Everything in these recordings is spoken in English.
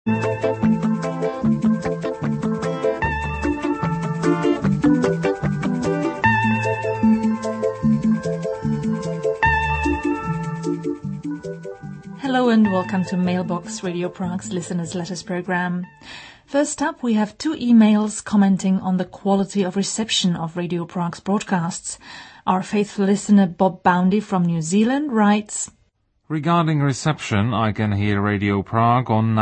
Hello and welcome to Mailbox Radio Prague's Listeners' Letters program. First up, we have 2 emails commenting on the quality of reception of Radio Prague's broadcasts. Our faithful listener Bob Boundy from New Zealand writes, Regarding reception, I can hear Radio Prague on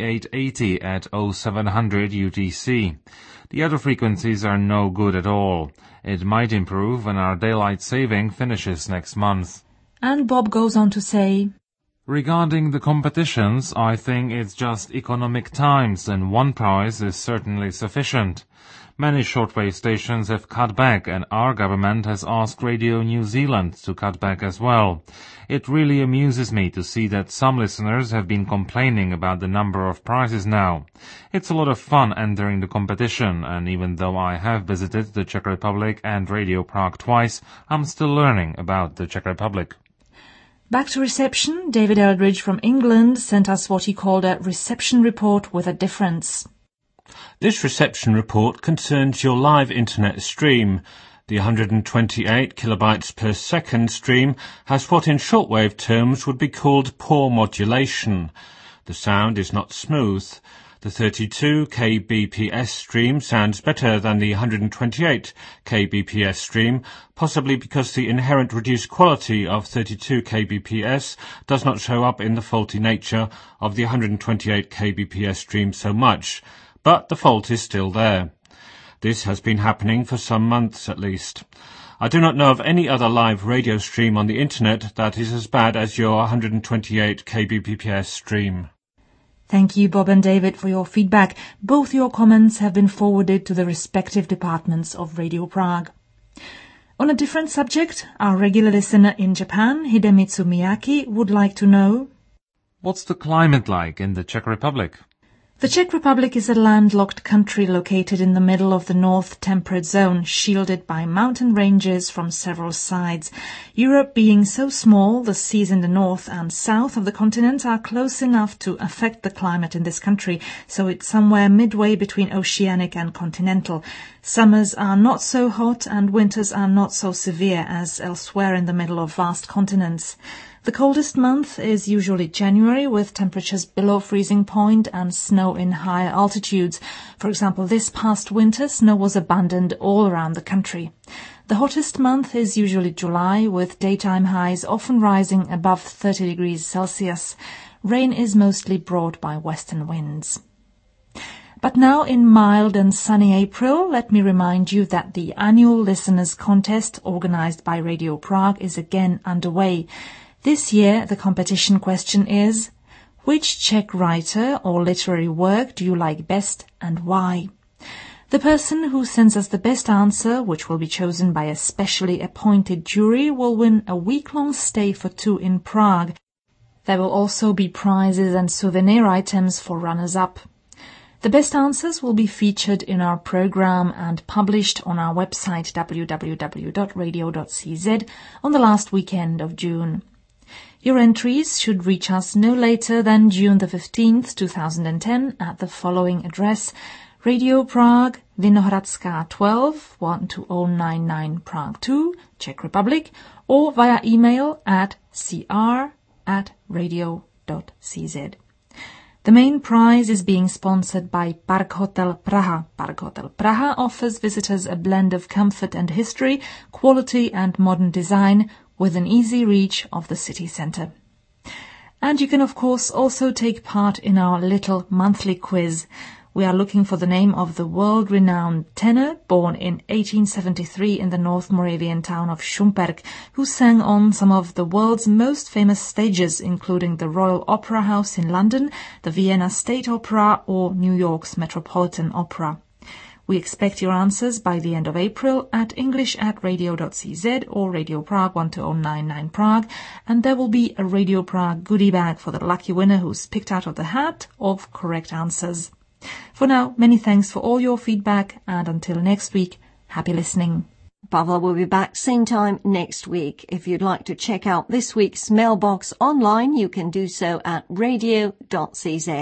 9880 at 0700 UTC. The other frequencies are no good at all. It might improve when our daylight saving finishes next month. And Bob goes on to say, Regarding the competitions, I think it's just economic times and one price is certainly sufficient. Many shortwave stations have cut back and our government has asked Radio New Zealand to cut back as well. It really amuses me to see that some listeners have been complaining about the number of prizes now. It's a lot of fun entering the competition, and even though I have visited the Czech Republic and Radio Prague twice, I'm still learning about the Czech Republic. Back to reception, David Eldridge from England sent us what he called a reception report with a difference. This reception report concerns your live internet stream. The 128 kilobytes per second stream has what in shortwave terms would be called poor modulation. The sound is not smooth. The 32 kbps stream sounds better than the 128 kbps stream, possibly because the inherent reduced quality of 32 kbps does not show up in the faulty nature of the 128 kbps stream so much, but the fault is still there. This has been happening for some months at least. I do not know of any other live radio stream on the internet that is as bad as your 128 kbps stream. Thank you, Bob and David, for your feedback. Both your comments have been forwarded to the respective departments of Radio Prague. On a different subject, our regular listener in Japan, Hidemitsu Miyaki, would like to know, What's the climate like in the Czech Republic? The Czech Republic is a landlocked country located in the middle of the North Temperate Zone, shielded by mountain ranges from several sides. Europe being so small, the seas in the north and south of the continent are close enough to affect the climate in this country, so it's somewhere midway between oceanic and continental. Summers are not so hot and winters are not so severe as elsewhere in the middle of vast continents. The coldest month is usually January, with temperatures below freezing point and snow in higher altitudes. For example, this past winter, snow was abundant all around the country. The hottest month is usually July, with daytime highs often rising above 30 degrees Celsius. Rain is mostly brought by western winds. But now, in mild and sunny April, let me remind you that the annual listeners' contest organized by Radio Prague is again underway. This year, the competition question is, which Czech writer or literary work do you like best and why? The person who sends us the best answer, which will be chosen by a specially appointed jury, will win a week-long stay for 2 in Prague. There will also be prizes and souvenir items for runners-up. The best answers will be featured in our program and published on our website www.radio.cz on the last weekend of June. Your entries should reach us no later than June the 15th, 2010 at the following address: Radio Prague, Vinohradská 12, 12099 Prague 2, Czech Republic, or via email at cr@radio.cz. The main prize is being sponsored by Park Hotel Praha. Park Hotel Praha offers visitors a blend of comfort and history, quality and modern design, with an easy reach of the city centre. And you can, of course, also take part in our little monthly quiz. We are looking for the name of the world-renowned tenor born in 1873 in the North Moravian town of Šumperk, who sang on some of the world's most famous stages, including the Royal Opera House in London, the Vienna State Opera, or New York's Metropolitan Opera. We expect your answers by the end of April at english@radio.cz or Radio Prague 12099 Prague, and there will be a Radio Prague goodie bag for the lucky winner who's picked out of the hat of correct answers. For now, many thanks for all your feedback, and until next week, happy listening. Pavel will be back same time next week. If you'd like to check out this week's mailbox online, you can do so at radio.cz.